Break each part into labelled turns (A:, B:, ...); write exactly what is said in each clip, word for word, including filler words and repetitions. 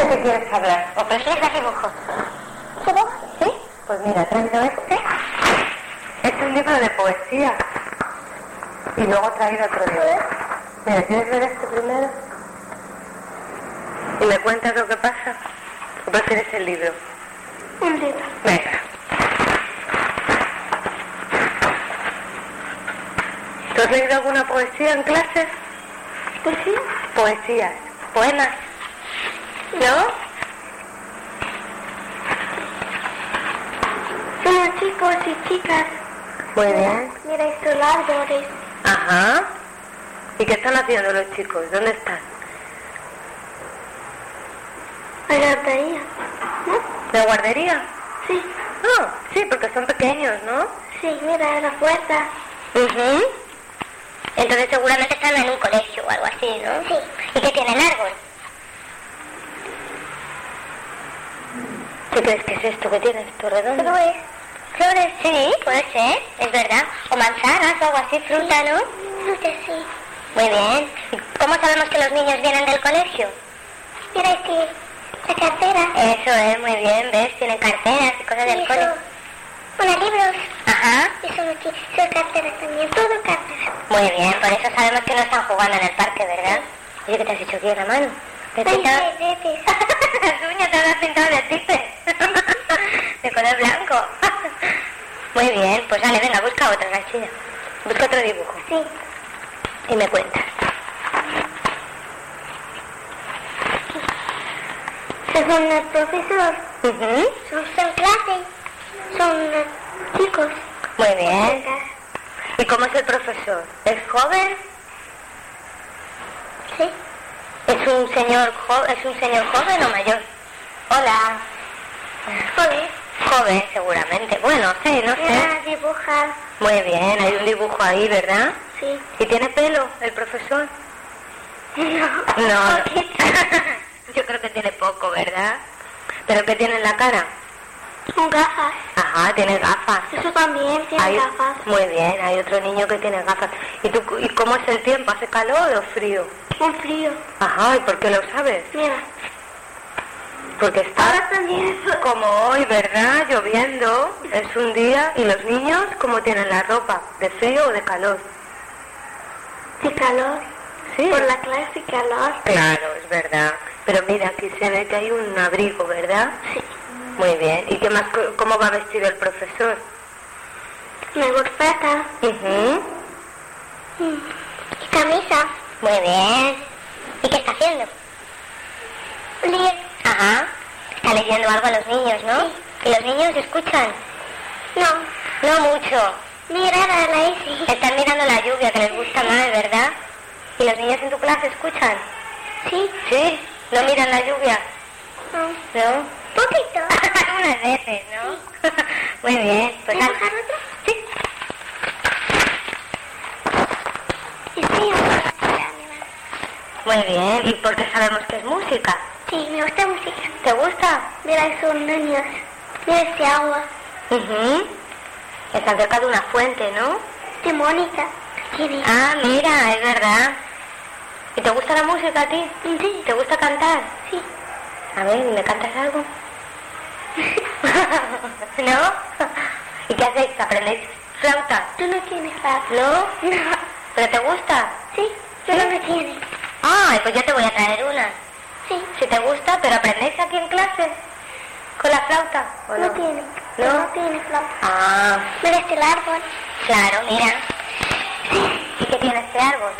A: de qué quieres hablar? ¿O prefieres dibujos?
B: ¿Dibujo?
A: ¿Sí? Pues mira, he traído este. Este es un libro de poesía. Y luego he traído otro libro. Mira, ¿quieres ver este primero? ¿Y me cuentas lo que pasa? ¿O prefieres el libro?
B: Un libro.
A: Venga. ¿Tú has leído alguna poesía en clase?
B: ¿Poesía?
A: Poesías. ¿Poemas? ¿No?
B: Somos chicos y chicas.
A: Muy bien.
B: Mira estos árboles.
A: Ajá. ¿Y qué están haciendo los chicos? ¿Dónde están?
B: La guardería. ¿No?
A: ¿La guardería?
B: Sí.
A: No, sí, porque son pequeños, ¿no?
B: Sí, mira la puerta.
A: Mhm.
C: Entonces seguramente están en un colegio o algo así, ¿no?
B: Sí.
C: ¿Y qué tiene el árbol?
A: ¿Qué crees que es esto que tiene esto redondo?
B: Flores.
C: Flores, sí, puede ser, es verdad. O manzanas o algo así, fruta, ¿no?
B: Frutas, sí.
C: Muy bien. ¿Y cómo sabemos que los niños vienen del colegio?
B: Mira este, la cartera.
C: Eso es, muy bien, ¿ves? Tienen carteras y cosas del
B: Y
C: cole.
B: eso, unos libros.
C: Ajá.
B: Y son aquí, son carteras también, todo carteras.
C: Muy bien, por eso sabemos que no están jugando en el parque, ¿verdad? Oye, ¿qué te has hecho aquí en la mano? ¿Te has
B: Ay,
C: pintado?
B: sí, sí, sí.
C: Las uñas te las has pintado de tigre. De color blanco. Muy bien, pues dale, venga, busca otra, García. Busca otro dibujo.
B: Sí.
C: Y me cuentas.
B: Son el profesor.
C: Ujú.
B: Son, son clase. Son los chicos.
C: Muy bien. ¿Y cómo es el profesor? ¿Es joven?
B: Sí.
C: ¿Es un señor jo- es un señor joven o mayor? Hola.
B: Joder.
C: Joven, seguramente. Bueno, sí, no sé.
B: Mira, dibujar.
C: Muy bien, hay un dibujo ahí, ¿verdad?
B: Sí.
C: ¿Y tiene pelo el profesor?
B: No.
C: No.
B: Poquito.
C: Yo creo que tiene poco, ¿verdad? ¿Pero qué tiene en la cara?
B: Con gafas.
C: Ajá, tiene gafas.
B: Eso también tiene
C: Hay-
B: gafas.
C: Muy bien, hay otro niño que tiene gafas. ¿Y, tú, ¿Y cómo es el tiempo? ¿Hace calor o frío?
B: Un frío.
C: Ajá, ¿y por qué lo sabes?
B: Mira.
C: Porque está
B: Ahora también.
C: como hoy, ¿verdad? Lloviendo, es un día. ¿Y los niños cómo tienen la ropa? ¿De frío o de calor?
B: De calor.
C: Sí.
B: Por la clase calor.
C: Claro, es verdad. Pero mira, aquí se ve que hay un abrigo, ¿verdad?
B: Sí.
C: Muy bien. ¿Y qué más? ¿Cómo va vestido el profesor?
B: Una gorfeta.
C: Ujú.
B: Y camisa.
C: Muy bien. ¿Y qué está haciendo?
B: Leer.
C: Ajá. Está leyendo algo a los niños, ¿no?
B: Sí.
C: ¿Y los niños escuchan?
B: No.
C: No mucho.
B: Mira la la ese.
C: Están mirando la lluvia, que les gusta más, ¿verdad? ¿Y los niños en tu clase escuchan?
B: Sí.
C: ¿Sí? ¿No miran la lluvia?
B: No.
C: ¿No?
B: Poquito.
C: Algunas veces, ¿no? Muy bien. Pues al-
B: ¿Dibujar otro?
C: Sí.
B: Sí, sí.
C: Muy bien. ¿Y por qué sabemos que es música?
B: Sí, me gusta música.
C: ¿Te gusta?
B: Mira, son niños. Mira este agua.
C: Mhm. Está cerca de una fuente, ¿no?
B: De Mónica. Tiene.
C: Ah, mira, es verdad. ¿Y te gusta la música a ti?
B: Sí.
C: ¿Te gusta cantar?
B: Sí.
C: A ver, ¿me cantas algo? ¿No? ¿Y qué hacéis? ¿Aprendéis flauta?
B: Tú no tienes flauta.
C: ¿No?
B: No.
C: ¿Pero te gusta?
B: Sí. Yo no me tiene.
C: Ay, pues yo te voy a traer una.
B: Sí.
C: Si te gusta, pero aprendéis aquí en clase con la flauta, ¿o no?
B: No tiene.
C: ¿No?
B: No tiene flauta.
C: Ah,
B: Mira este el árbol.
C: claro, mira. ¿Y qué tiene este árbol?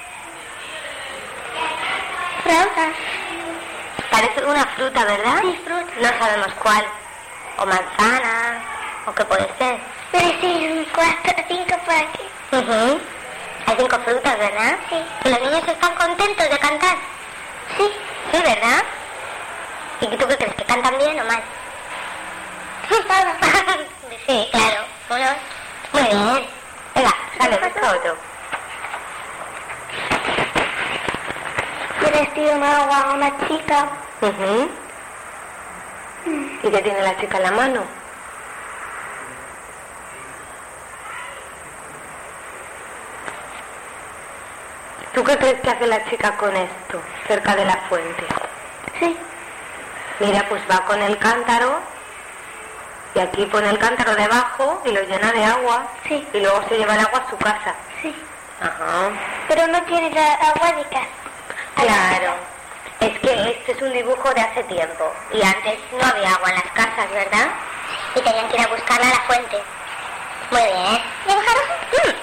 B: Flauta.
C: Parece una fruta, ¿verdad?
B: Sí, fruta.
C: No sabemos cuál. O manzana, o qué puede ser.
B: Mira, sí, cuatro, cinco por aquí.
C: Ujú. Hay cinco frutas, ¿verdad?
B: Sí.
C: ¿Y los niños están contentos de cantar?
B: Sí.
C: Sí, ¿verdad? ¿Y tú qué crees? ¿Que cantan bien o mal? Sí, claro. Bueno, muy bien. Venga, sale, busca otro.
B: Mira, este un agua, una chica.
C: Ujú. ¿Y qué tiene la chica en la mano? ¿Tú qué crees que hace la chica con esto, cerca de la fuente?
B: Sí.
A: Mira, pues va con el cántaro y aquí pone el cántaro debajo y lo llena de agua.
B: Sí.
A: Y luego se lleva el agua a su casa.
B: Sí.
A: Ajá.
B: Pero no tiene la agua de casa.
C: Claro. Es que este es un dibujo de hace tiempo. Y antes no había agua en las casas, ¿verdad? Y tenían que ir a buscarla a la fuente. Muy bien. ¿Dibujaron? Mm.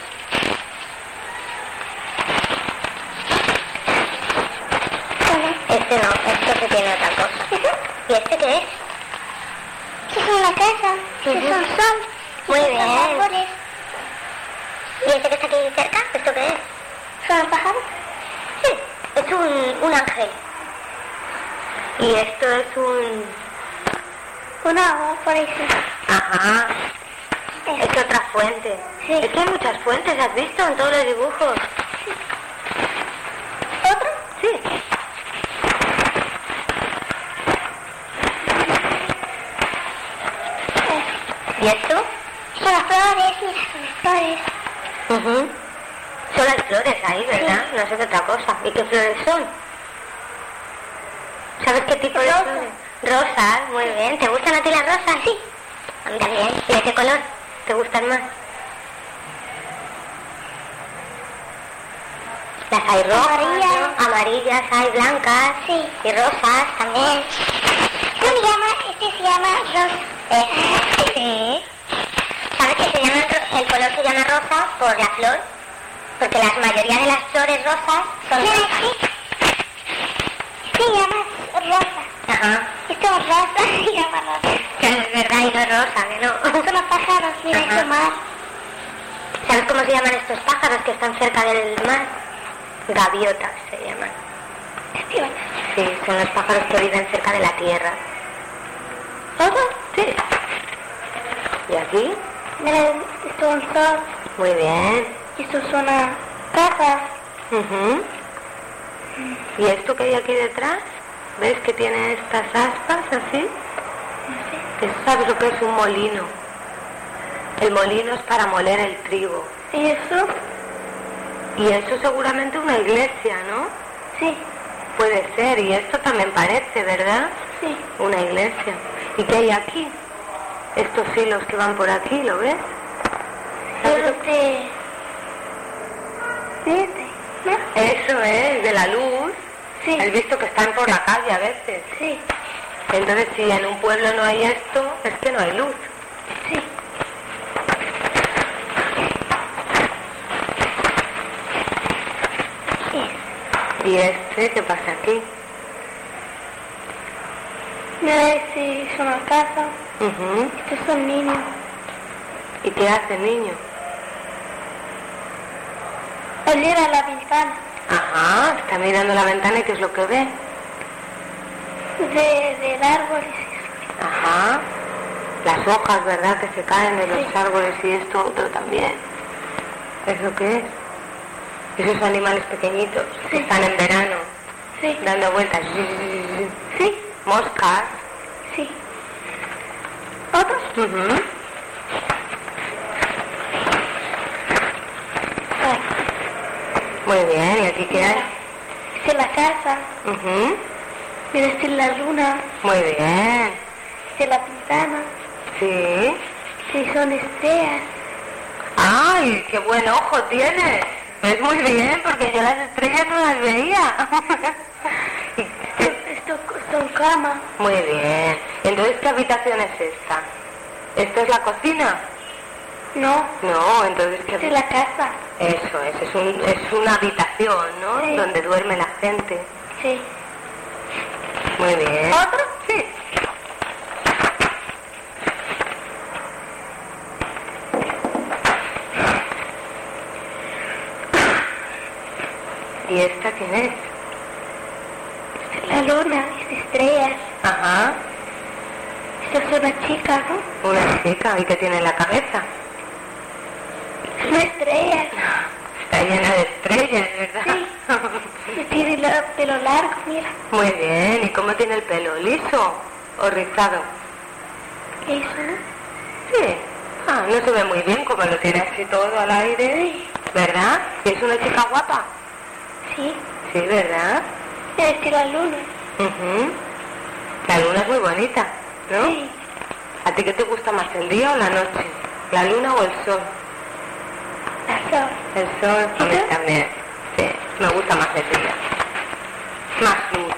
C: Este no, esto se tiene otra cosa. ¿Y este qué es?
B: Es una casa.
C: Ujú.
B: Es un sol.
C: Muy
B: Son
C: bien.
B: árboles.
C: ¿Y este que está aquí cerca? ¿Esto qué es?
B: Son pájaros.
C: Sí, es un, un ángel. Y esto es un...
B: Un agua, por eso.
C: Ajá.
B: Es-
C: Es otra fuente.
B: Sí.
C: Es que hay muchas fuentes, ¿has visto? En todos los dibujos.
B: ¿Otro?
C: Sí. ¿Y esto?
B: Son las flores, mira, son las flores.
C: Ujú. Son las flores ahí, ¿verdad? No sé qué otra cosa. ¿Y qué flores son? ¿Sabes qué tipo de
B: Rosas.
C: flores? Rosas, muy bien. ¿Te gustan a ti las rosas? Sí. A mí también. ¿Y de qué color te gustan más? Las hay rojas,
B: Amarillas.
C: ¿no? Amarillas, hay blancas.
B: Sí.
C: Y rosas también.
B: ¿Cómo se llama? Este se llama rosa.
C: Eh, sí. ¿Sabes que se llama, ro- el color se llama rosa por la flor? Porque la mayoría de las flores rosas son
B: Mira,
C: rosas.
B: sí. Se llama rosa.
C: Ajá.
B: Esto es rosa, se llama rosa.
C: Que es verdad y no es rosa, que no.
B: Son los pájaros, mira,
C: Ajá.
B: este mar.
C: ¿Sabes cómo se llaman estos pájaros que están cerca del mar? Gaviotas se llaman.
B: Castillones.
C: Sí, son los pájaros que viven cerca de la tierra.
B: ¿Otro?
C: Sí. ¿Y aquí?
B: Mira, esto es un sol.
C: Muy bien.
B: Esto es una casa.
C: Ujú. ¿Y esto que hay aquí detrás? ¿Ves que tiene estas aspas así? Que ¿sabes lo que es un molino? El molino es para moler el trigo.
B: ¿Y eso?
C: Y eso seguramente una iglesia, ¿no?
B: Sí,
C: Puede ser, y esto también parece, ¿verdad?
B: sí.
C: Una iglesia. ¿Y qué hay aquí? Estos hilos que van por aquí, ¿lo ves? ¿Sabes lo que-
B: Este. Este. ¿No?
C: Eso es, de la luz.
B: Sí.
C: Has visto que están por la calle a veces.
B: Sí,
C: Entonces, si en un pueblo no hay esto, es que no hay luz.
B: sí.
C: ¿Y este qué pasa aquí?
B: Mira, este es una casa.
C: Ujú.
B: Estos son niños.
C: ¿Y qué hace el niño?
B: Él mira la ventana
C: Ajá, está mirando la ventana y ¿qué es lo que ve?
B: de, del árbol.
C: Ajá. Las hojas, ¿verdad? Que se caen de los
B: Sí.
C: árboles y esto otro también. ¿Es lo que es? Esos animales pequeñitos que
B: Sí.
C: están en verano
B: Sí,
C: dando vueltas.
B: sí,
C: Moscas.
B: sí. ¿Otros?
C: Ujú.
B: Ay,
C: Muy bien, ¿y aquí qué hay?
B: esta es la casa.
C: Ujú.
B: Mira, esta es la luna.
C: Muy bien.
B: Esta es la ventana.
C: Sí.
B: Sí, son estrellas.
C: ¡Ay, qué buen ojo tienes! Ves muy bien, porque yo las estrellas no las veía.
B: Esto son camas.
C: Muy bien. Entonces, ¿qué habitación es esta? ¿Esto es la cocina?
B: No,
C: No, entonces, ¿qué
B: esta es la casa.
C: Eso es, es, un, es una habitación, ¿no?
B: Sí.
C: Donde duerme la gente.
B: Sí.
C: Muy bien.
B: ¿Otro?
C: Sí. ¿Y esta quién es?
B: Esta es la luna, es estrellas.
C: Ajá.
B: Esta es una chica, ¿no?
C: Una chica. ¿Y qué tiene en la cabeza?
B: Es una estrella.
C: Está llena de estrellas, ¿verdad?
B: Y tiene el pelo largo, mira.
C: Muy bien. ¿Y cómo tiene el pelo? ¿Liso o rizado?
B: Eso, ¿no?
C: Sí. Ah, no se ve muy bien como lo tiene así todo al aire. ¿Verdad? ¿Y es una chica guapa?
B: Sí.
C: Sí, ¿verdad?
B: Esta es la luna.
C: Ujú. La luna es muy bonita, ¿no?
B: Sí.
C: ¿A ti qué te gusta más, el día o la noche? ¿La luna o el sol?
B: La sol.
C: El sol, a mí
B: ¿Sí?
C: también. Sí, me gusta más el día. Más luz.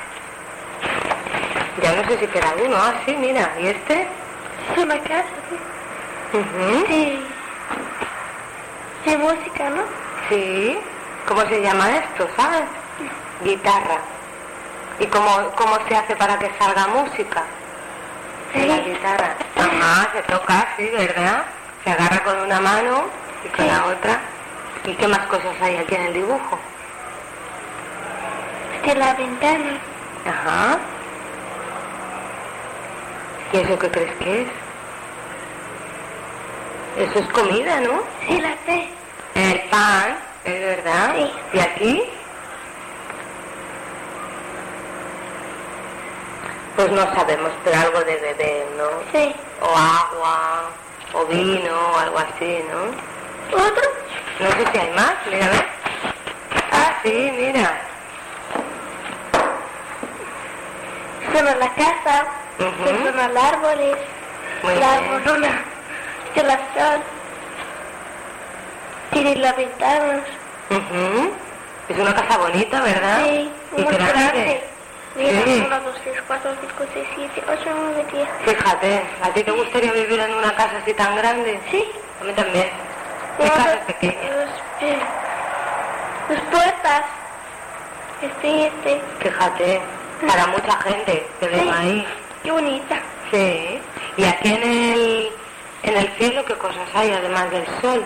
C: Ya no sé si queda uno. Ah, sí, mira. ¿Y este?
B: Es una casa, sí.
C: Ujú.
B: Sí. Sí, música, ¿no?
C: Sí. ¿Cómo se llama esto, sabes? Guitarra. ¿Y cómo, cómo se hace para que salga música? En la guitarra. Ajá, se toca así, ¿verdad? Se agarra con una mano y con
B: Sí.
C: la otra. ¿Y qué más cosas hay aquí en el dibujo?
B: De la ventana.
C: Ajá. ¿Y eso qué crees que es? Eso es comida, ¿no?
B: Sí, la sé.
C: El pan, es verdad.
B: Sí.
C: ¿Y aquí? Pues no sabemos, pero algo de beber, ¿no?
B: Sí.
C: O agua, o vino, o algo así, ¿no?
B: ¿Otro?
C: No sé si hay más, mira, a ver. Ah, sí, mira.
B: Son la casa.
C: Ujú.
B: Son los árboles.
C: Muy
B: La
C: bien.
B: corona. De la sol. Tiene las ventanas.
C: Ujú. Es una casa bonita, ¿verdad?
B: Sí.
C: Y
B: Muy grande. Mira,
C: Sí.
B: uno, dos, tres, cuatro, cinco, seis, siete, ocho, nueve, diez.
C: Fíjate, ¿a ti te gustaría vivir en una casa así tan grande?
B: Sí.
C: A mí también. Mi
B: Uno,
C: casa
B: dos,
C: es pequeña.
B: dos, eh, Las puertas. Este, este.
C: Fíjate, para mucha gente que
B: Sí.
C: vive ahí.
B: Qué bonita.
C: Sí. Y aquí en el, en el cielo, ¿qué cosas hay además del sol?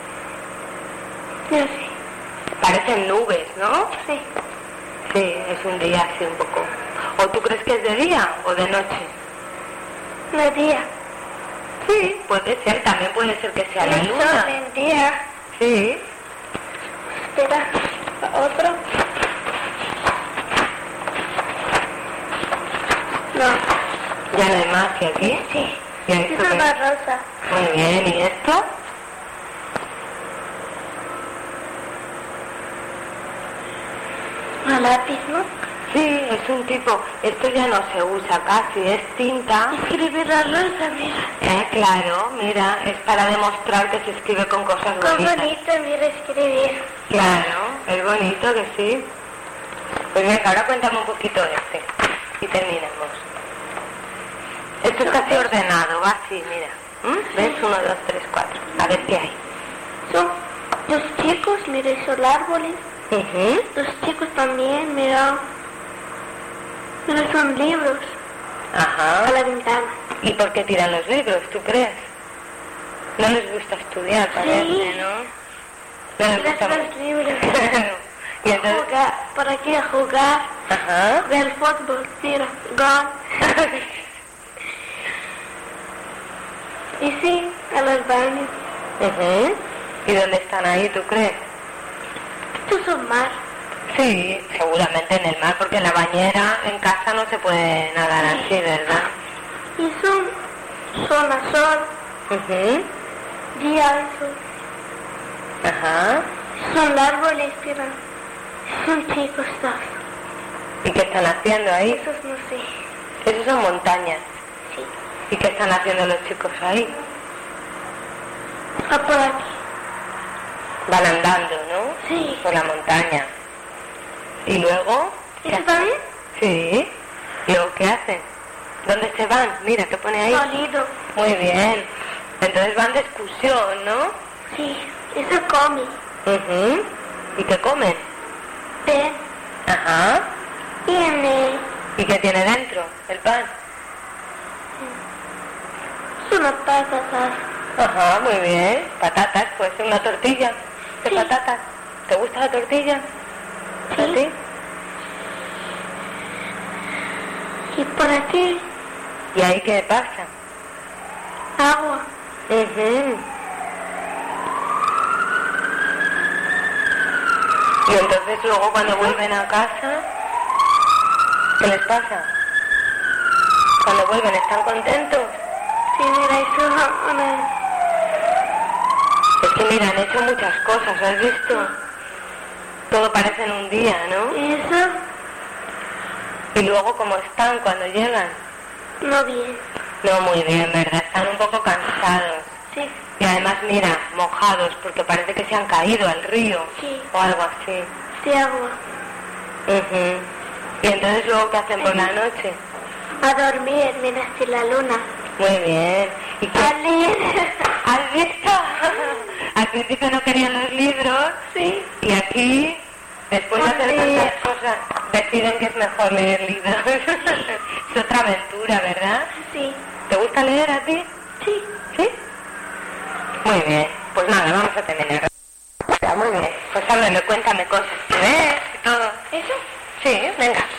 B: No sé.
C: Parecen nubes, ¿no?
B: Sí.
C: Sí, es un día así un poco. ¿O tú crees que es de día o de noche?
B: No día.
C: Sí, puede ser, también puede ser que sea la
B: El sol
C: luna.
B: en día.
C: Sí.
B: Espera. Otro. No.
C: Ya no hay más que aquí.
B: Sí.
C: ¿Y
B: Es
C: esto qué?
B: una rosa.
C: Muy bien, ¿y esto?
B: Un lápiz, ¿no?
C: Sí, es un tipo, esto ya no se usa casi, es tinta.
B: Escribir la rosa, mira.
C: Eh, claro, mira, es para demostrar que se escribe con cosas
B: Qué
C: bonitas.
B: bonito, mira, escribir.
C: Claro, es bonito que sí. Pues venga, ahora cuéntame un poquito de este y terminamos. Esto está así ordenado, va así, mira. ¿Mm? ¿Ves? Uno, dos, tres, cuatro. A ver qué hay.
B: Son los chicos, mira, esos árboles.
C: Ujú.
B: Los chicos también, mira. Mira, son libros a
C: Ajá.
B: la ventana.
C: ¿Y por qué tiran los libros, tú crees? No les gusta estudiar, parece,
B: Sí.
C: ¿no? No les
B: Mira,
C: gusta.
B: los libros.
C: Y entonces...
B: Jugar, ¿para qué jugar?
C: Ajá.
B: Ver fútbol, mira, gol. Y sí, a los baños.
C: Ujú. ¿Y dónde están ahí, tú crees?
B: Estos son mar.
C: Sí, seguramente en el mar, porque en la bañera en casa no se puede nadar así, ¿verdad?
B: Y son zona sol,
C: Ujú.
B: día sol.
C: Ajá.
B: Son árboles, mira. Son chicos todos.
C: ¿Y qué están haciendo ahí?
B: Esos no sé.
C: Esos son montañas.
B: Sí.
C: ¿Y qué están haciendo los chicos ahí?
B: Ah, por aquí.
C: Van andando, ¿no?
B: Sí.
C: Por la montaña. ¿Y luego? ¿Qué
B: ¿Eso
C: hacen?
B: también?
C: Sí. ¿Y luego qué hacen? ¿Dónde se van? Mira, ¿qué pone ahí?
B: Sólido.
C: Muy bien. Entonces van de excursión, ¿no?
B: Sí. Eso come.
C: Ujú. ¿Y qué comen?
B: Ven.
C: Ajá.
B: Tiene.
C: ¿Y qué tiene dentro? El pan.
B: Es una patata.
C: Ajá, muy bien. Patatas, puede ser una tortilla de
B: Sí.
C: patatas. ¿Te gusta la tortilla?
B: Sí.
C: ¿A ti?
B: Y por aquí,
C: ¿Y ahí qué pasa?
B: agua.
C: Ujú. Y entonces luego cuando vuelven a casa, ¿qué les pasa? Cuando vuelven, ¿están contentos?
B: Sí, mira, eso es una...
C: Es que mira, han hecho muchas cosas, ¿has visto? Todo parece en un día, ¿no?
B: Y eso,
C: ¿Y luego cómo están cuando llegan?
B: No bien.
C: No, muy bien, ¿verdad? Están un poco cansados.
B: Sí.
C: Y además, mira, mojados, porque parece que se han caído al río.
B: Sí.
C: O algo así.
B: Sí, agua.
C: Uh-huh. ¿Y entonces luego qué hacen por la noche?
B: A dormir, mira así la luna.
C: Muy bien. ¿Y qué?
B: A leer.
C: ¿Has visto? Al principio no querían los libros.
B: Sí.
C: Y aquí, después de hacer tantas cosas, deciden que es mejor leer libros. Es otra aventura, ¿verdad?
B: Sí.
C: ¿Te gusta leer a ti?
B: Sí.
C: ¿Sí? Muy bien. Pues nada, vamos a terminar. Muy bien. Pues háblame, cuéntame cosas que ves y todo.
B: ¿Eso?
C: Sí, venga.